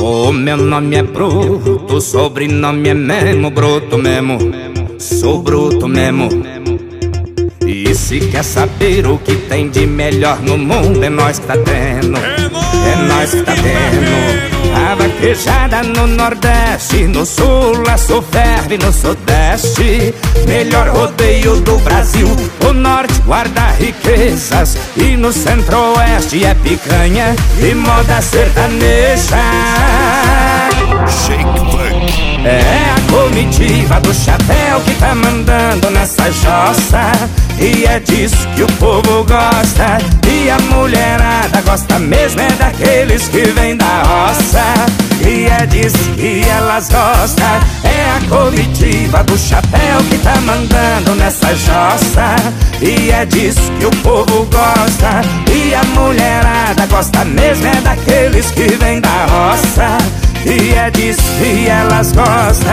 O meu nome é Bruto, o sobrenome é Memo, bruto mesmo. Sou bruto mesmo. E se quer saber o que tem de melhor no mundo, é nós que tá tendo. É nós que tá tendo. A vaquejada no Nordeste, no Sul a Sul ferve, no Sudeste. Melhor rodeio do Brasil. O Norte guarda riquezas e no Centro-Oeste é picanha e moda sertaneja. Shake Funk. É a comitiva do chapéu que tá mandando nessa jossa, e é disso que o povo gosta. E a mulherada gosta mesmo é daqueles que vêm da roça, e é disso que elas gostam. É a comitiva do chapéu que tá mandando nessa jossa, e é disso que o povo gosta. E a mulherada gosta mesmo é daqueles que vêm da roça, e é disso que elas gostam.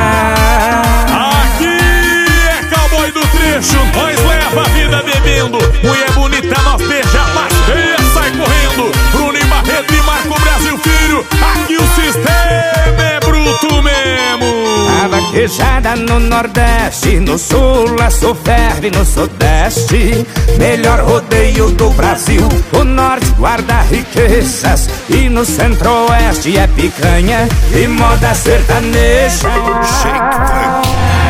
Aqui é cowboy do trecho, nós leva a vida bebendo. Mulher bonita, nós beija, lasteia, sai correndo. Bruno e Barreto e Marco Brasil Filho, aqui o sistema é bruto mesmo. A vaquejada no Nordeste, no Sul a Sul ferve, no Sudeste. Melhor rodeio do Brasil. O Norte guarda riquezas e no Centro-Oeste é picanha e moda sertaneja. Shake Funk.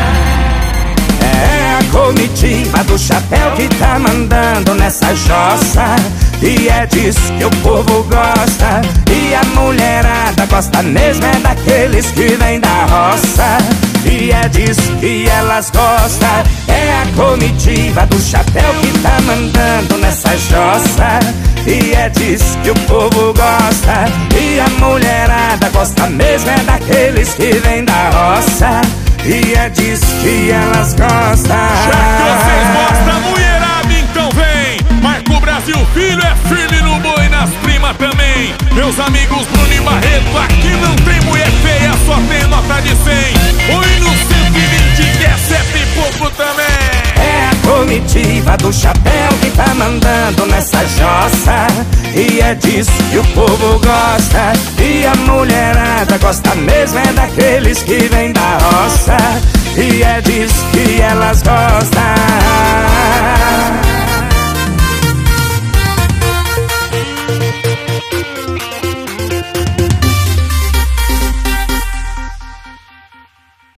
É a comitiva do chapéu que tá mandando nessa jossa, e é disso que o povo gosta. E a mulherada gosta mesmo é daqueles que vêm da roça, e é disso que elas gostam. É a comitiva do chapéu que tá mandando nessa jossa, e é disso que o povo gosta. E a mulherada gosta mesmo é daqueles que vêm da roça, e é disso que elas gostam. Já que vocês gostam, mulherada, então vem. Marco Brasil Filho é firme no boi, nas primas também. Meus amigos Bruno e Barreto, aqui não tem mulher feia, só tem nota de 100. Oi no 120 que é 7 e pouco também. É a comitiva do chapéu que tá mandando nessa jossa, e é disso que o povo gosta. E a mulherada gosta mesmo é daqueles que vêm da roça, e é disso que elas gostam.